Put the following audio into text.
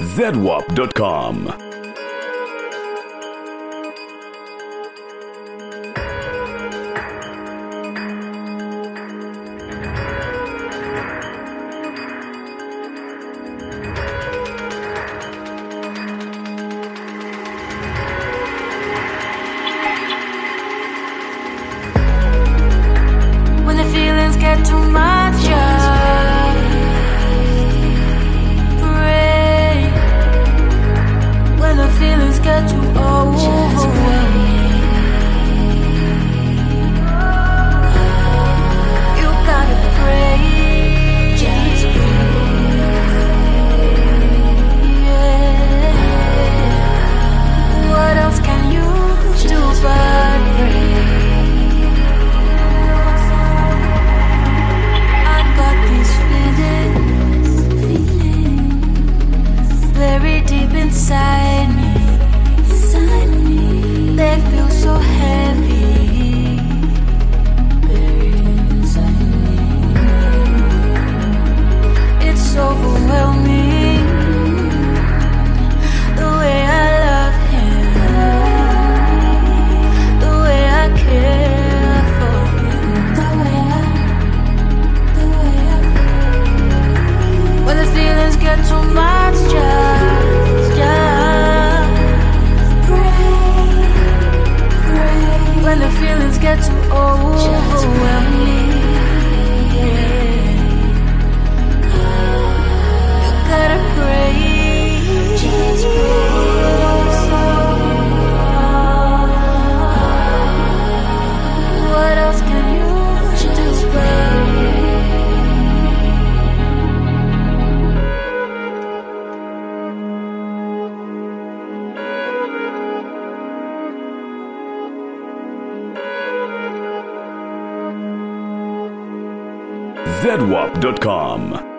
zedwap.com. When the feelings get too much, pray. When the feelings get too overwhelming, you gotta pray. Just yeah. What else can you do but pray? Very deep inside me, they feel so heavy. Buried inside me, it's overwhelming. The way I love him, the way I care for him, the way I feel. When the feelings get too much, just pray. When the feelings get too overwhelming, you gotta pray. Just what else can you do? zedwap.com.